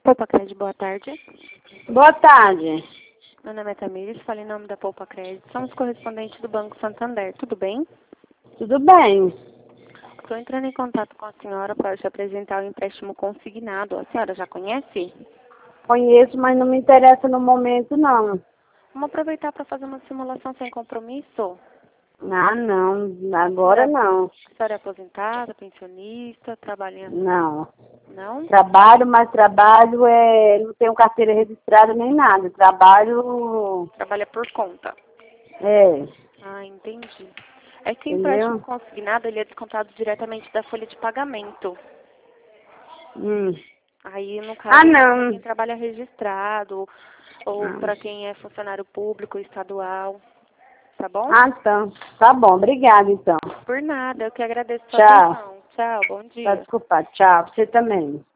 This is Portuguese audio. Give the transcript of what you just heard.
Poupa Crédito, boa tarde. Boa tarde. Meu nome é Tamires, falo em nome da Poupa Crédito. Somos correspondentes do Banco Santander, tudo bem? Tudo bem? Estou entrando em contato com a senhora para te apresentar o empréstimo consignado. A senhora já conhece? Conheço, mas não me interessa no momento, não. Vamos aproveitar para fazer uma simulação sem compromisso? Ah, não. Agora não. A senhora é aposentada, pensionista, trabalha... Não. Não? Trabalho, mas trabalho não tenho carteira registrada nem nada. Trabalho Trabalha por conta. é, Ah, entendi. É que o empréstimo entendeu? consignado ele é descontado diretamente da folha de pagamento. Hum. Aí, no caso, Ah, é para não. quem trabalha registrado ou Ah, para quem é funcionário público, estadual, tá bom? então. Tá bom, obrigada, então. Por nada, eu que agradeço a sua Tchau. atenção. Tchau, bom Tá dia. desculpado. Tchau. Você também.